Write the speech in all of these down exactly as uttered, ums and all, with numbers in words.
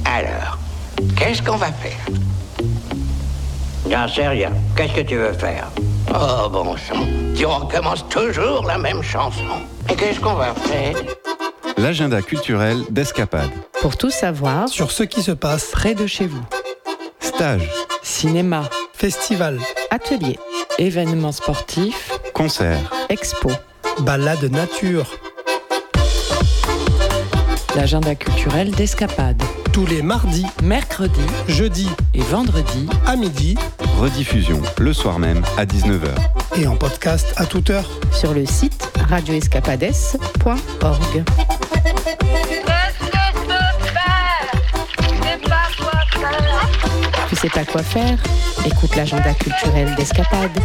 Alors, qu'est-ce qu'on va faire? J'en sais rien. Qu'est-ce que tu veux faire? Oh, bon sang. Tu recommences toujours la même chanson. Et qu'est-ce qu'on va faire? L'agenda culturel d'Escapade. Pour tout savoir sur ce qui se passe près de chez vous. Stages, Cinéma, festival, ateliers, événements sportifs, concerts, expos, balade nature. L'agenda culturel d'Escapade. Tous les mardis, Mercredis, jeudis et vendredis à midi. rediffusion le soir même à dix-neuf heures. Et en podcast à toute heure. sur le site radio escapades point org. Tu sais pas quoi faire? Écoute l'agenda culturel d'Escapade.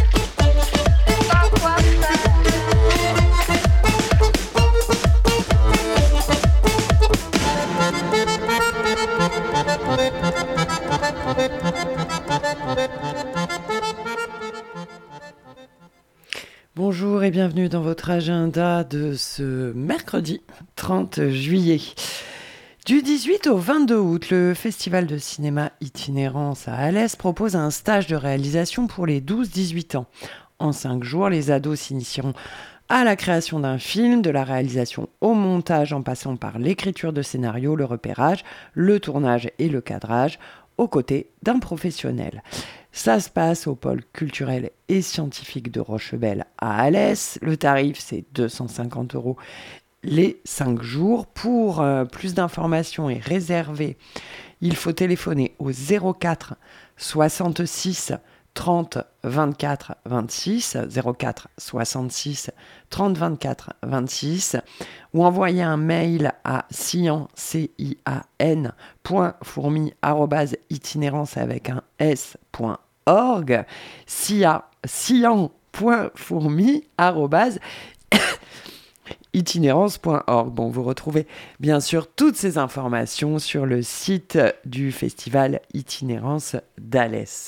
Bonjour et bienvenue dans votre agenda de ce mercredi trente juillet. Du dix-huit au vingt-deux août, le Festival de cinéma Itinérance à Alès propose un stage de réalisation pour les douze dix-huit ans. En cinq jours, les ados s'initieront à la création d'un film, de la réalisation au montage en passant par l'écriture de scénario, le repérage, le tournage et le cadrage, aux côtés d'un professionnel. Ça se passe au pôle culturel et scientifique de Rochebelle à Alès. Le tarif, c'est deux cent cinquante euros les cinq jours. Pour euh, plus d'informations et réserver, il faut téléphoner au zéro quatre soixante-six trente vingt-quatre vingt-six, zéro quatre soixante-six trente vingt-quatre vingt-six, ou envoyer un mail à cian, c i a n, point fourmi, arobase, itinérance avec un s, point org, cia, cian, point fourmi, arobase, itinérance point org. Bon, vous retrouvez bien sûr toutes ces informations sur le site du festival Itinérance d'Alès.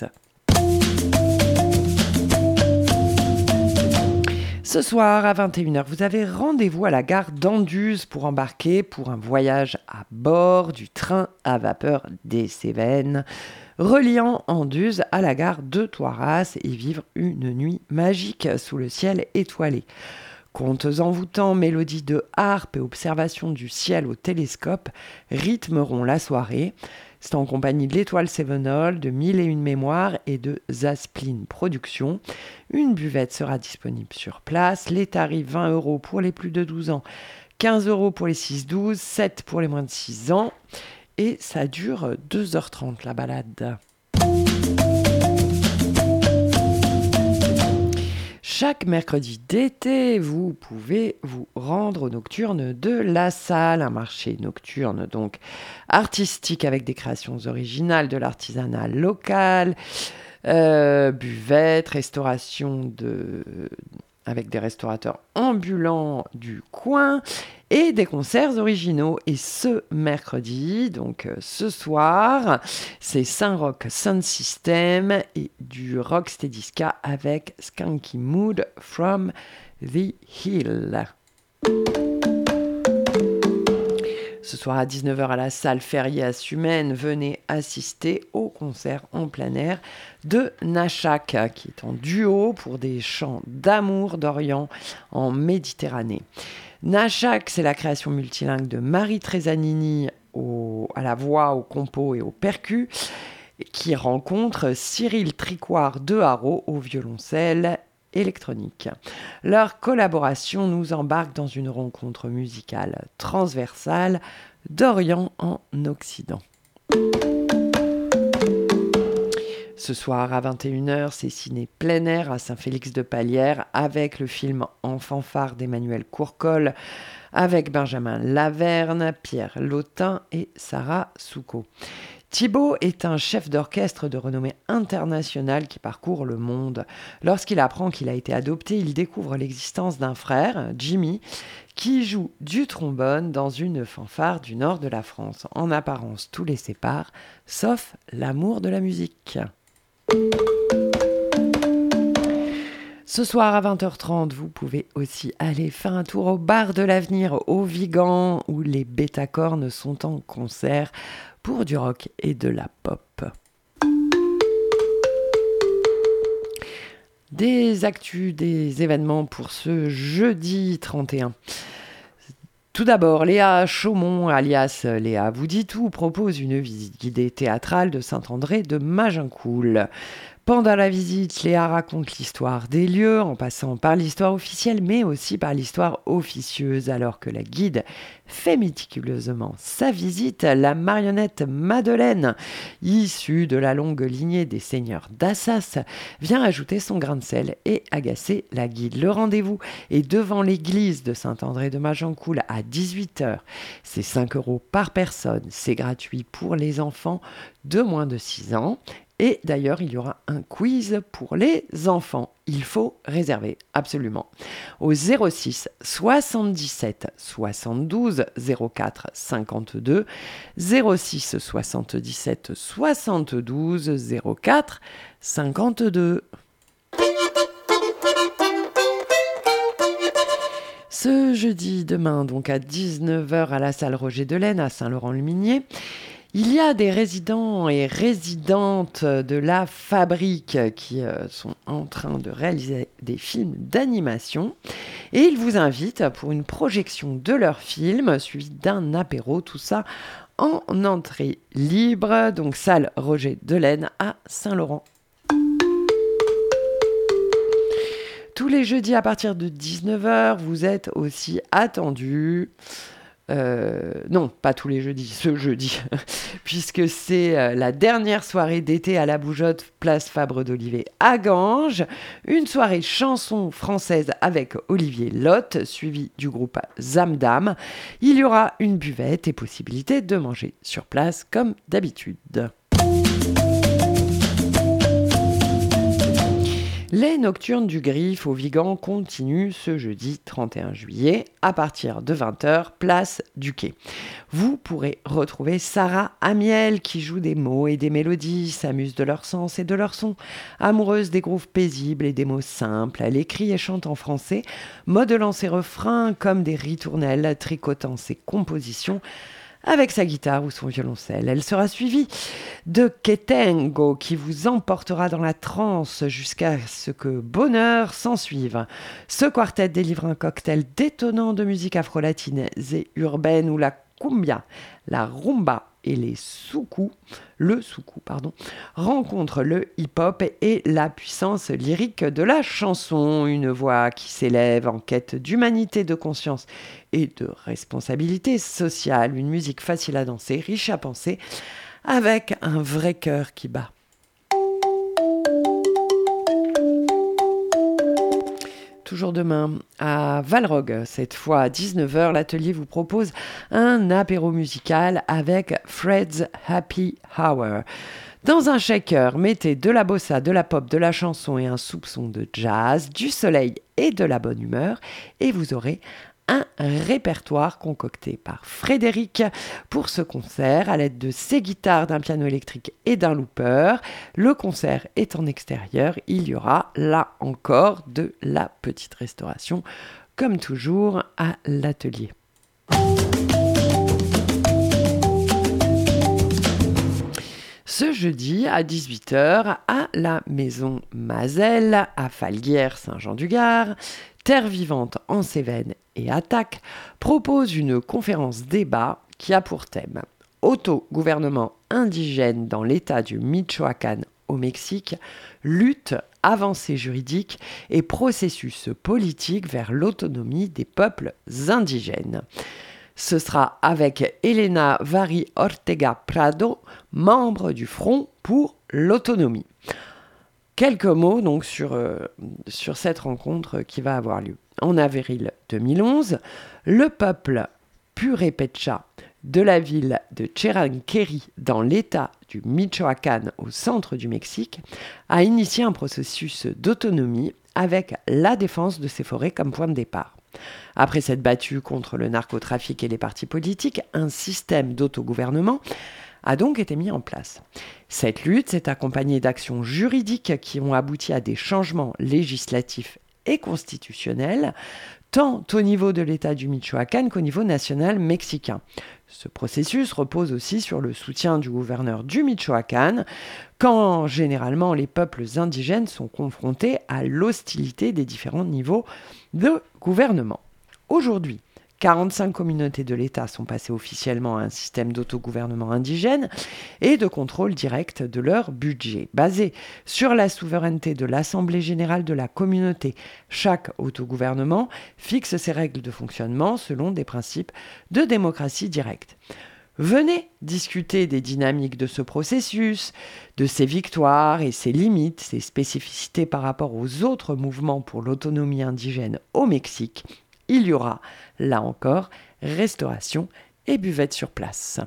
Ce soir à vingt et une heures, vous avez rendez-vous à la gare d'Anduze pour embarquer pour un voyage à bord du train à vapeur des Cévennes, reliant Anduze à la gare de Toiras et vivre une nuit magique sous le ciel étoilé. Contes envoûtants, mélodies de harpe et observations du ciel au télescope rythmeront la soirée. C'est en compagnie de l'Étoile Cévenol, de Mille et une Mémoires et de Zaspline Productions. Une buvette sera disponible sur place. Les tarifs vingt euros pour les plus de douze ans, quinze euros pour les six douze, sept pour les moins de six ans. Et ça dure deux heures trente la balade. Chaque mercredi d'été, vous pouvez vous rendre au nocturne de La Salle, un marché nocturne donc artistique avec des créations originales, de l'artisanat local, euh, buvette, restauration de, avec des restaurateurs ambulants du coin et des concerts originaux. Et ce mercredi, donc euh, ce soir, c'est Saint-Roch Sound System et du Rocksteady Ska avec Skanky Mood from the Hill. Ce soir à dix-neuf heures à la salle Ferrier à Sumène, venez assister au concert en plein air de Nachak, qui est en duo pour des chants d'amour d'Orient en Méditerranée. Nachak, c'est la création multilingue de Marie Trézanini au, à la voix, au compo et au percu, qui rencontre Cyril Tricoire de Haro au violoncelle électronique. Leur collaboration nous embarque dans une rencontre musicale transversale d'Orient en Occident. Ce soir à vingt et une heures, c'est ciné plein air à Saint-Félix-de-Palière avec le film En fanfare d'Emmanuel Courcol avec Benjamin Laverne, Pierre Lautin et Sarah Souco. Thibaut est un chef d'orchestre de renommée internationale qui parcourt le monde. Lorsqu'il apprend qu'il a été adopté, il découvre l'existence d'un frère, Jimmy, qui joue du trombone dans une fanfare du nord de la France. En apparence, tout les sépare, sauf l'amour de la musique. Ce soir à vingt heures trente, vous pouvez aussi aller faire un tour au bar de l'Avenir au Vigan où les Bêta-Cornes sont en concert pour du rock et de la pop. Des actus, des événements pour ce jeudi trente et un. Tout d'abord, Léa Chaumont, alias Léa vous dit tout, propose une visite guidée théâtrale de Saint-André de Magincoul. Pendant la visite, Léa raconte l'histoire des lieux, en passant par l'histoire officielle, mais aussi par l'histoire officieuse, alors que la guide fait méticuleusement sa visite. La marionnette Madeleine, issue de la longue lignée des seigneurs d'Assas, vient ajouter son grain de sel et agacer la guide. Le rendez-vous est devant l'église de Saint-André de Magincoul à dix-huit heures. C'est cinq euros par personne. C'est gratuit pour les enfants de moins de six ans. Et d'ailleurs, il y aura un quiz pour les enfants. Il faut réserver, absolument. Au zéro six soixante-dix-sept soixante-douze zéro quatre cinquante-deux, zéro six soixante-dix-sept soixante-douze zéro quatre cinquante-deux. Ce jeudi, demain, donc à dix-neuf heures à la salle Roger Delaine à Saint-Laurent-le-Minier, il y a des résidents et résidentes de la Fabrique qui euh, sont en train de réaliser des films d'animation et ils vous invitent pour une projection de leur film suivi d'un apéro, tout ça en entrée libre, donc salle Roger Delaine à Saint-Laurent. Tous les jeudis à partir de dix-neuf heures, vous êtes aussi attendus. Euh, non, pas tous les jeudis, ce jeudi, puisque c'est euh, la dernière soirée d'été à la Bougeotte, place Fabre d'Olivet à Ganges. Une soirée chanson française avec Olivier Lotte, suivi du groupe Zamdam. Il y aura une buvette et possibilité de manger sur place comme d'habitude. Les Nocturnes du Griffe au Vigan continuent ce jeudi trente et un juillet à partir de vingt heures, place du Quai. Vous pourrez retrouver Sarah Amiel qui joue des mots et des mélodies, s'amuse de leur sens et de leur son. Amoureuse des grooves paisibles et des mots simples, elle écrit et chante en français, modelant ses refrains comme des ritournelles, tricotant ses compositions avec sa guitare ou son violoncelle. Elle sera suivie de Ketengo qui vous emportera dans la transe jusqu'à ce que bonheur s'ensuive. Ce quartet délivre un cocktail détonnant de musique afro-latine et urbaine où la cumbia, la rumba et les soukous, le soukou, pardon, rencontrent le hip-hop et la puissance lyrique de la chanson. Une voix qui s'élève en quête d'humanité, de conscience et de responsabilité sociale. Une musique facile à danser, riche à penser, avec un vrai cœur qui bat. Toujours demain, à Valrogue, cette fois à dix-neuf heures, l'atelier vous propose un apéro musical avec Fred's Happy Hour. Dans un shaker, mettez de la bossa, de la pop, de la chanson et un soupçon de jazz, du soleil et de la bonne humeur, et vous aurez un répertoire concocté par Frédéric pour ce concert à l'aide de ses guitares, d'un piano électrique et d'un looper. Le concert est en extérieur. Il y aura là encore de la petite restauration, comme toujours à l'atelier. Ce jeudi à dix-huit heures à la Maison Mazel à Falguières-Saint-Jean-du-Gard, Terre Vivante en Cévennes et Attaque propose une conférence débat qui a pour thème Autogouvernement indigène dans l'État du Michoacán au Mexique, lutte, avancées juridiques et processus politique vers l'autonomie des peuples indigènes. Ce sera avec Elena Vari Ortega Prado, membre du Front pour l'autonomie. Quelques mots donc sur, euh, sur cette rencontre qui va avoir lieu. En avril deux mille onze, le peuple purépecha de la ville de Cheranqueri dans l'état du Michoacán au centre du Mexique a initié un processus d'autonomie avec la défense de ses forêts comme point de départ. Après s'être battu contre le narcotrafic et les partis politiques, un système d'autogouvernement a donc été mis en place. Cette lutte s'est accompagnée d'actions juridiques qui ont abouti à des changements législatifs et constitutionnels, tant au niveau de l'État du Michoacán qu'au niveau national mexicain. Ce processus repose aussi sur le soutien du gouverneur du Michoacán, quand généralement les peuples indigènes sont confrontés à l'hostilité des différents niveaux de gouvernement. Aujourd'hui, quarante-cinq communautés de l'État sont passées officiellement à un système d'autogouvernement indigène et de contrôle direct de leur budget. Basé sur la souveraineté de l'Assemblée générale de la communauté, chaque autogouvernement fixe ses règles de fonctionnement selon des principes de démocratie directe. Venez discuter des dynamiques de ce processus, de ses victoires et ses limites, ses spécificités par rapport aux autres mouvements pour l'autonomie indigène au Mexique. Il y aura, là encore, restauration et buvette sur place.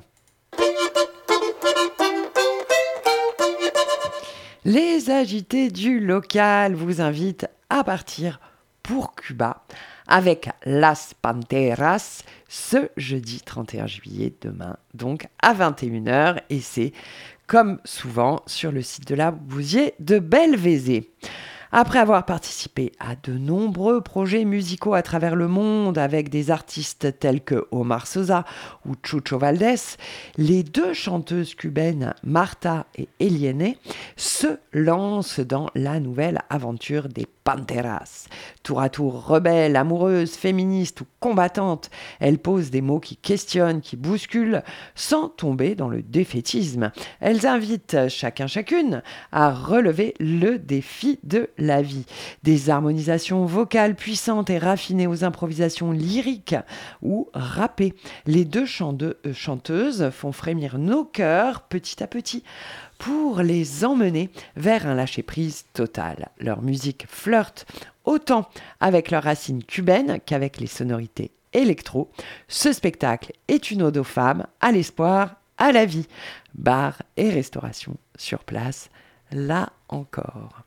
Les agités du local vous invitent à partir pour Cuba avec Las Panteras ce jeudi trente et un juillet, demain donc à vingt et une heures, et c'est comme souvent sur le site de l'Arbousier de Belvezé. Après avoir participé à de nombreux projets musicaux à travers le monde avec des artistes tels que Omar Sosa ou Chucho Valdés, les deux chanteuses cubaines Marta et Eliene se lancent dans la nouvelle aventure des Panteras. Tour à tour rebelles, amoureuses, féministes ou combattantes, elles posent des mots qui questionnent, qui bousculent, sans tomber dans le défaitisme. Elles invitent chacun chacune à relever le défi de la vie. Des harmonisations vocales puissantes et raffinées aux improvisations lyriques ou rappées. Les deux chante- chanteuses font frémir nos cœurs petit à petit pour les emmener vers un lâcher-prise total. Leur musique flirte autant avec leurs racines cubaines qu'avec les sonorités électro. Ce spectacle est une ode aux femmes, à l'espoir, à la vie. Bar et restauration sur place, là encore.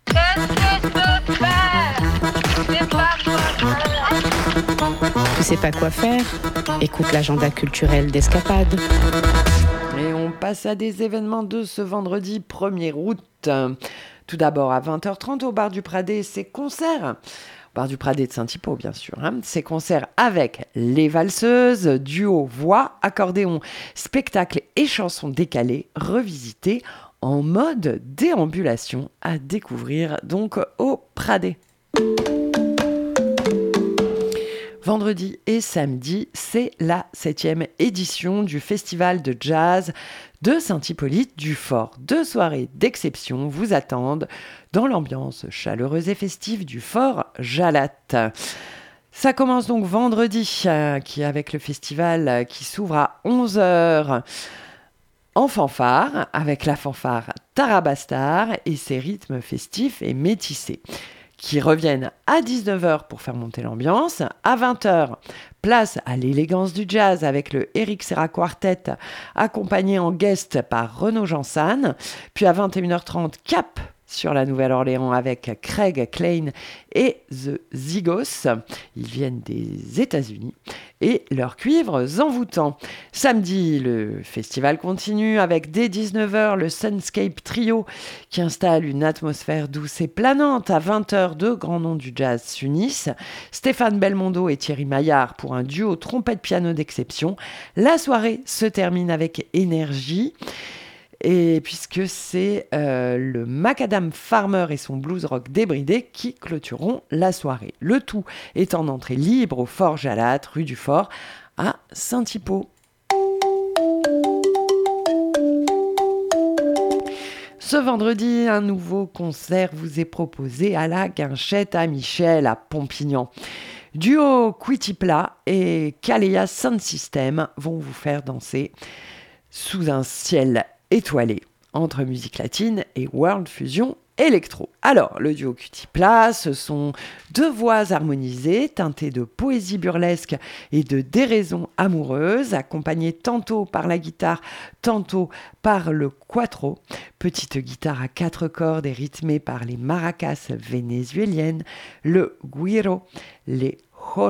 Tu sais pas quoi faire? Écoute l'agenda culturel d'Escapade. Et on passe à des événements de ce vendredi premier août. Tout d'abord à vingt heures trente au Bar du Pradet, c'est concerts. Bar du Pradet de Saint-Hypo, bien sûr. Hein. Ces concerts avec les valseuses, duo, voix, accordéon, spectacle et chansons décalées, revisitées en mode déambulation à découvrir donc au Pradet. Vendredi et samedi, c'est la septième édition du Festival de jazz de Saint-Hippolyte du Fort. Deux soirées d'exception vous attendent dans l'ambiance chaleureuse et festive du Fort Jalat. Ça commence donc vendredi, euh, qui avec le festival euh, qui s'ouvre à onze heures en fanfare, avec la fanfare Tarabastar et ses rythmes festifs et métissés, qui reviennent à dix-neuf heures pour faire monter l'ambiance. À vingt heures, place à l'élégance du jazz avec le Eric Serra Quartet, accompagné en guest par Renaud Jansan. Puis à vingt et une heures trente, cap sur la Nouvelle-Orléans avec Craig Klein et The Zygos. Ils viennent des États-Unis et leurs cuivres envoûtants. Samedi, le festival continue avec dès dix-neuf heures le Sunscape Trio qui installe une atmosphère douce et planante. À vingt heures, deux grands noms du jazz s'unissent. Stéphane Belmondo et Thierry Maillard pour un duo trompette-piano d'exception. La soirée se termine avec énergie. Et puisque c'est euh, le Macadam Farmer et son blues rock débridé qui clôtureront la soirée. Le tout est en entrée libre au Fort Jalat, rue du Fort, à Saint-Hypo. Ce vendredi, un nouveau concert vous est proposé à la Guinchette à Michel, à Pompignan. Duo Quitipla et Kalea Sound System vont vous faire danser sous un ciel étoilé entre musique latine et world fusion électro. Alors, le duo Quitipla, ce sont deux voix harmonisées, teintées de poésie burlesque et de déraison amoureuse, accompagnées tantôt par la guitare, tantôt par le cuatro, petite guitare à quatre cordes et rythmée par les maracas vénézuéliennes, le güiro, les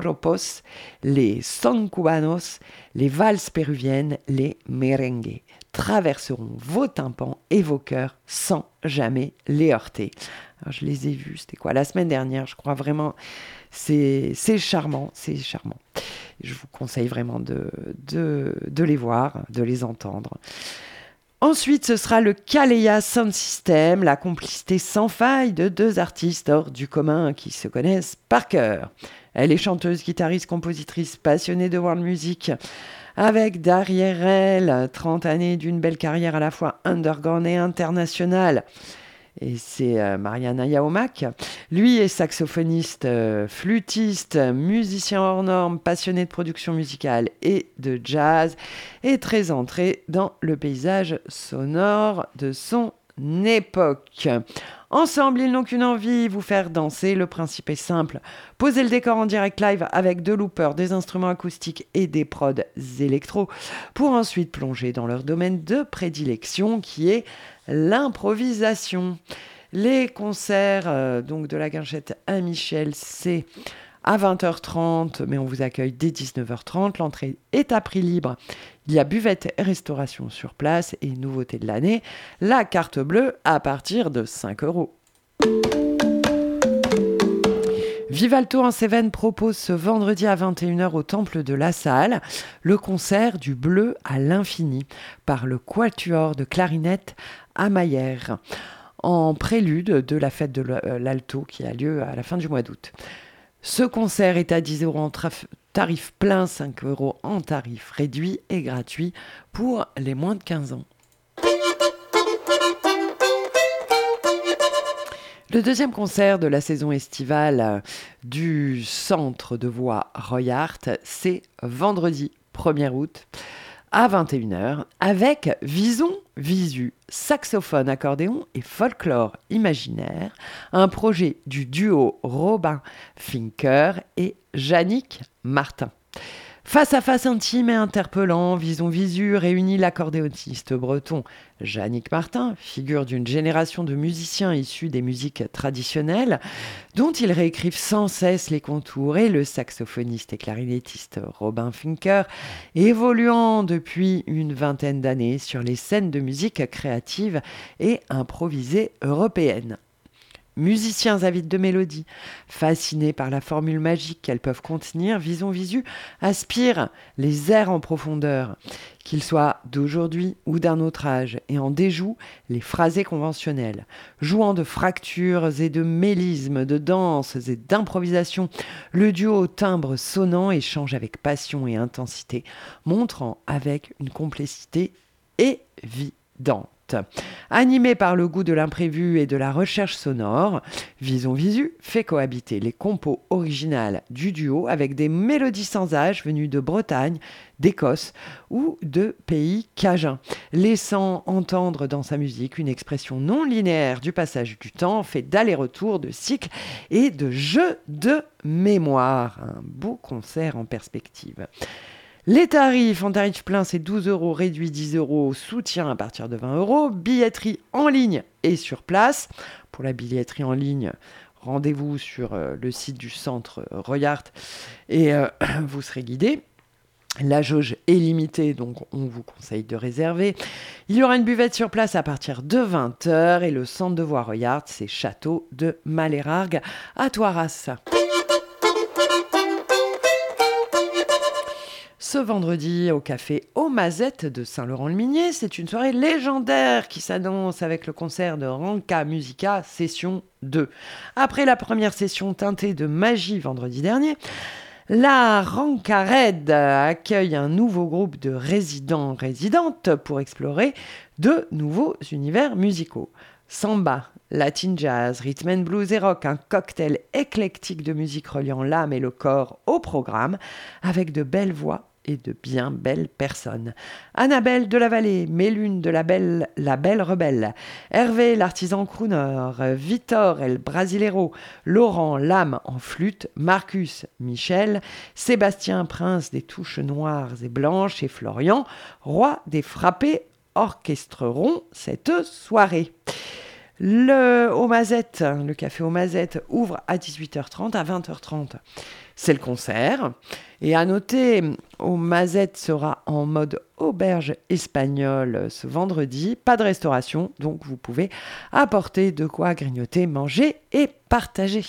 joropos, les son cubanos, les valses péruviennes, les merengues. traverseront vos tympans et vos cœurs sans jamais les heurter. Alors, je les ai vus, c'était quoi, la semaine dernière, je crois vraiment, c'est, c'est charmant, c'est charmant. Je vous conseille vraiment de, de, de les voir, de les entendre. Ensuite, ce sera le Kaleya Sound System, la complicité sans faille de deux artistes hors du commun qui se connaissent par cœur. Elle est chanteuse, guitariste, compositrice, passionnée de world music, avec derrière elle trente années d'une belle carrière à la fois underground et internationale. Et c'est euh, Mariana Yaomak. Lui est saxophoniste, euh, flûtiste, musicien hors norme, passionné de production musicale et de jazz, et très entré dans le paysage sonore de son époque. Ensemble, ils n'ont qu'une envie, vous faire danser. Le principe est simple. Posez le décor en direct live avec deux loopers, des instruments acoustiques et des prods électro pour ensuite plonger dans leur domaine de prédilection qui est l'improvisation. Les concerts euh, donc de la Guinchette à Michel, c'est à vingt heures trente, mais on vous accueille dès dix-neuf heures trente. L'entrée est à prix libre. Il y a buvette et restauration sur place. Et nouveauté de l'année, la carte bleue à partir de cinq euros. Vivalto en Cévennes propose ce vendredi à vingt et une heures au Temple de la Salle le concert du Bleu à l'infini par le Quatuor de clarinette à Maillère, en prélude de la fête de l'Alto qui a lieu à la fin du mois d'août. Ce concert est à dix euros en traf- tarif plein, cinq euros en tarif réduit et gratuit pour les moins de quinze ans. Le deuxième concert de la saison estivale du Centre de Voix Royart, c'est vendredi premier août à vingt et une heures avec Vison Visu, saxophone, accordéon et folklore imaginaire, un projet du duo Robin Finker et Yannick Martin. Face à face intime et interpellant, Vison Visu réunit l'accordéoniste breton Yannick Martin, figure d'une génération de musiciens issus des musiques traditionnelles, dont ils réécrivent sans cesse les contours, et le saxophoniste et clarinettiste Robin Finker, évoluant depuis une vingtaine d'années sur les scènes de musique créative et improvisée européenne. Musiciens avides de mélodie, fascinés par la formule magique qu'elles peuvent contenir, Vison Visu aspire les airs en profondeur, qu'ils soient d'aujourd'hui ou d'un autre âge, et en déjoue les phrasés conventionnels. Jouant de fractures et de mélismes, de danses et d'improvisations, le duo au timbre sonnant échange avec passion et intensité, montrant avec une complexité évidente. Animé par le goût de l'imprévu et de la recherche sonore, Vison Visu fait cohabiter les compos originales du duo avec des mélodies sans âge venues de Bretagne, d'Écosse ou de pays cajuns, laissant entendre dans sa musique une expression non linéaire du passage du temps, fait d'aller-retour, de cycles et de jeux de mémoire. Un beau concert en perspective. Les tarifs, en tarif plein, c'est douze euros, réduit dix euros, soutien à partir de vingt euros, billetterie en ligne et sur place. Pour la billetterie en ligne, rendez-vous sur euh, le site du centre euh, Royart et euh, vous serez guidé. La jauge est limitée, donc on vous conseille de réserver. Il y aura une buvette sur place à partir de vingt heures et le centre de voix Royart, c'est Château de Malérargues à Toiras. Ce vendredi, au café Aux Mazettes de Saint-Laurent-le-Minier, c'est une soirée légendaire qui s'annonce avec le concert de Ranka Musica, session deux. Après la première session teintée de magie vendredi dernier, la Ranka Red accueille un nouveau groupe de résidents-résidentes pour explorer de nouveaux univers musicaux. Samba, Latin jazz, rhythm and blues et rock, un cocktail éclectique de musique reliant l'âme et le corps au programme, avec de belles voix et de bien belles personnes. Annabelle de la Vallée, Mélune de la Belle, la Belle Rebelle, Hervé l'artisan crooner, Victor el Brasilero, Laurent l'âme en flûte, Marcus, Michel, Sébastien prince des touches noires et blanches et Florian, roi des frappés, orchestreront cette soirée. Le Aux Mazettes, le café Aux Mazettes ouvre à dix-huit heures trente, à vingt heures trente. c'est le concert. Et à noter, au Mazette sera en mode auberge espagnole ce vendredi. Pas de restauration, donc vous pouvez apporter de quoi grignoter, manger et partager.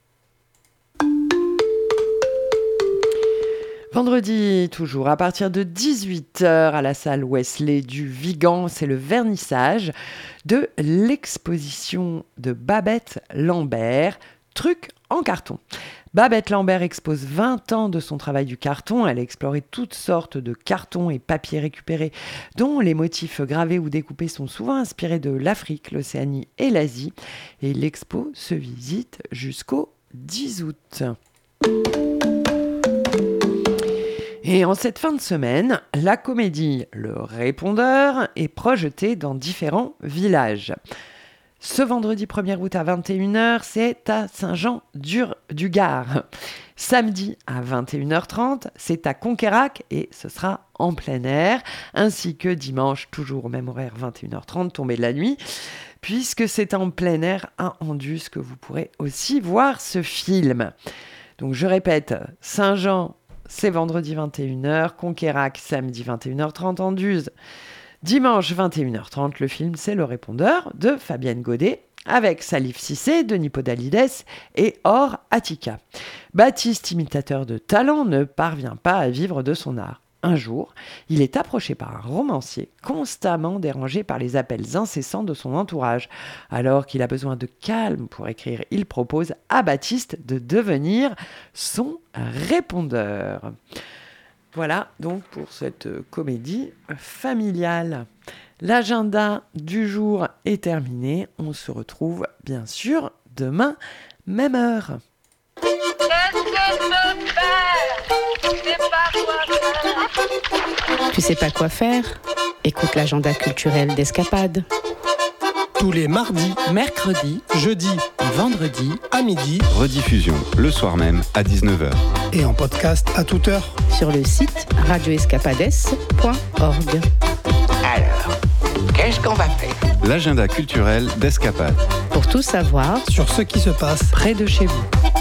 Vendredi, toujours, à partir de dix-huit heures à la salle Wesley du Vigan, c'est le vernissage de l'exposition de Babette Lambert, Trucs en carton. Babette Lambert expose vingt ans de son travail du carton. Elle a exploré toutes sortes de cartons et papiers récupérés, dont les motifs gravés ou découpés sont souvent inspirés de l'Afrique, l'Océanie et l'Asie. Et l'expo se visite jusqu'au dix août. Et en cette fin de semaine, la comédie Le Répondeur est projetée dans différents villages. Ce vendredi premier août à vingt et une heures, c'est à Saint-Jean-du-Gard. Samedi à vingt et une heures trente, c'est à Conquérac et ce sera en plein air. Ainsi que dimanche, toujours au même horaire, vingt et une heures trente, tombée de la nuit, puisque c'est en plein air à Anduze que vous pourrez aussi voir ce film. Donc je répète, Saint-Jean, c'est vendredi vingt et une heures, Conquérac, samedi vingt et une heures trente, Anduze. Dimanche vingt et une heures trente, le film C'est le Répondeur de Fabienne Godet avec Salif Cissé, Denis Podalides et Or Attica. Baptiste, imitateur de talent, ne parvient pas à vivre de son art. Un jour, il est approché par un romancier constamment dérangé par les appels incessants de son entourage. Alors qu'il a besoin de calme pour écrire, il propose à Baptiste de devenir son répondeur. Voilà donc pour cette comédie familiale. L'agenda du jour est terminé. On se retrouve bien sûr demain, même heure. Tu sais pas quoi faire ? Écoute l'agenda culturel d'Escapade. Tous les mardis, Mercredi, jeudis et vendredi à midi Rediffusion le soir même à dix-neuf heures. et en podcast à toute heure. Sur le site radio escapades point org. Alors, qu'est-ce qu'on va faire? L'agenda culturel d'Escapade. Pour tout savoir, Sur ce qui se passe près de chez vous.